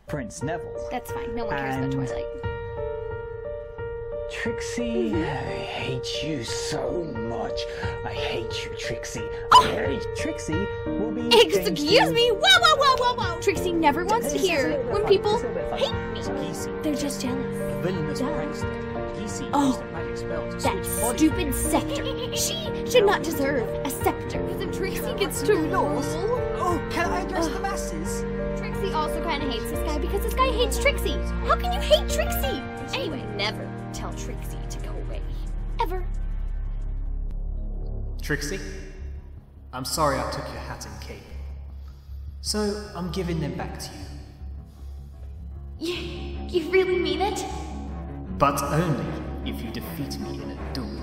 Prince Neville. That's fine. No one cares about Twilight. Trixie, I hate you so much. I hate you, Trixie. I hate Trixie will be Excuse me! Whoa! Trixie never wants to hear when people hate me. They're just jealous. Villainous prankster. Oh, that stupid scepter. She should not deserve a scepter. Then Trixie gets to rule. Oh, can I address the masses? Trixie also kind of hates this guy because this guy hates Trixie. How can you hate Trixie? Anyway, never tell Trixie to go away. Ever. Trixie, I'm sorry I took your hat and cape. So, I'm giving them back to you. You really mean it? But only if you defeat me in a duel.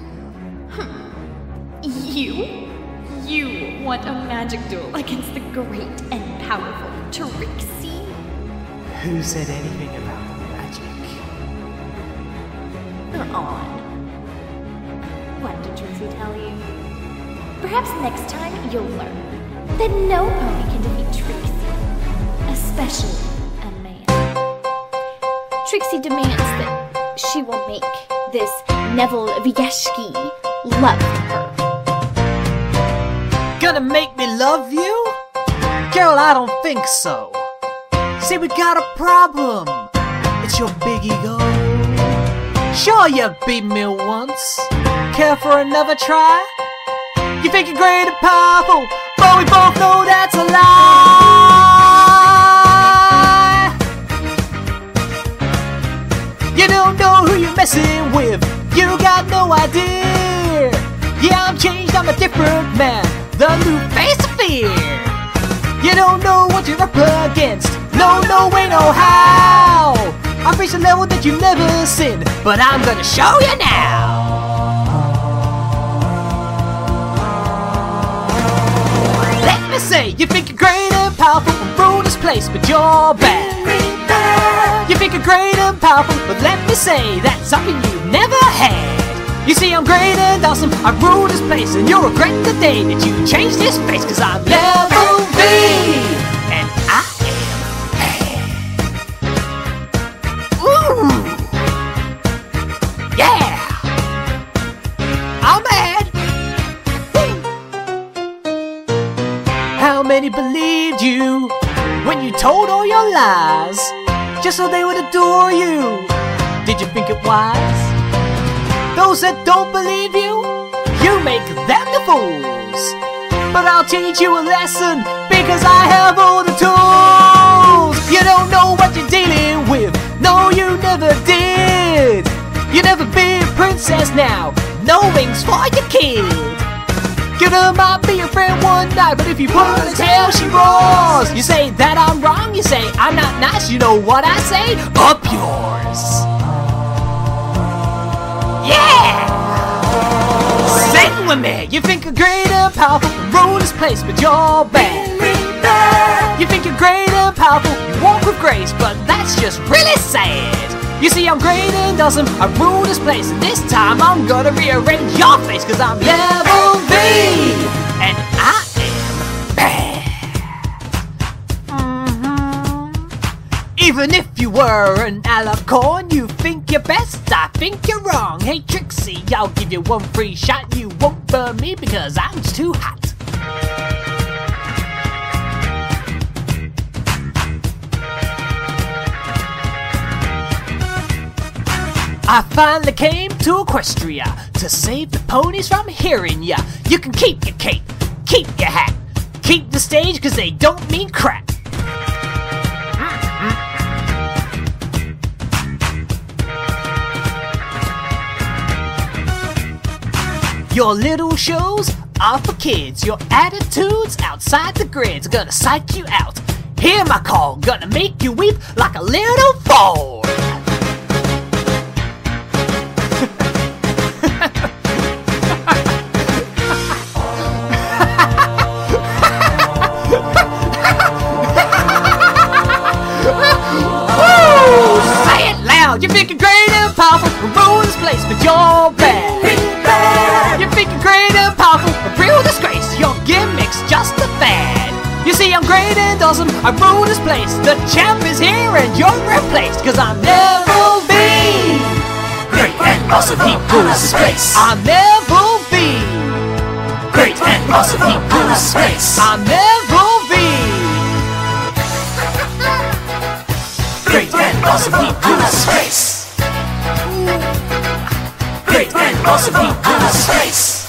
You want a magic duel against the great and powerful Trixie? Who said anything about magic? Go on. What did Trixie tell you? Perhaps next time you'll learn that no pony can defeat Trixie, especially a man. Trixie demands that she will make this Neville Vyeshki love her. Gonna make me love you? Girl, I don't think so. See, we got a problem. It's your big ego. Sure, you beat me once. Care for another try? You think you're great and powerful, but we both know that's a lie. You don't know who you're messing with. You got no idea. Yeah, I'm changed, I'm a different man. The new face of fear. You don't know what you're up against. No way, no how. I've reached a level that you've never seen, but I'm gonna show you now. Let me say, you think you're great and powerful and rule this place, but you're bad. You think you're great and powerful, but let me say that's something you've never had. You see, I'm great and awesome, I rule this place, and you'll regret the day that you changed this face, cause I'm level V, and I am bad. Ooh! Yeah! I'm mad! Woo! How many believed you when you told all your lies, just so they would adore you? Did you think it wise? Those that don't believe you, you make them the fools. But I'll teach you a lesson, because I have all the tools. You don't know what you're dealing with. No, you never did. You never be a princess now. No wings for your kid. Kidda might be your friend one night, but if you pull her tail, she roars. You say that I'm wrong, you say I'm not nice. You know what I say? Up yours. Yeah! Sing with me! You think you're great and powerful, rule this place, but you're bad. You think you're great and powerful, you walk with grace, but that's just really sad. You see, I'm great and awesome, I rule this place, and this time I'm gonna rearrange your face, cause I'm level V, and I am bad. Even if you were an alicorn, you think you're best, I think you're wrong. Hey Trixie, I'll give you one free shot. You won't burn me because I'm just too hot. I finally came to Equestria to save the ponies from hearing ya. You can keep your cape, keep your hat, keep the stage cause they don't mean crap. Your little shows are for kids. Your attitudes outside the grids are gonna psych you out. Hear my call, gonna make you weep like a little Ford. Woo! Say it loud. You think you're great and powerful, rule this place, but you're bad. You think you're great and powerful, a real disgrace. Your gimmick's just a fad. You see, I'm great and awesome, I rule this place. The champ is here and you're replaced, 'cause I'm Neville V. Great and awesome, he rules this place. I'm Neville V. Great and awesome, he rules this place. I'm Neville V. Great and awesome, he rules this place. Great and awesome, he rules this place.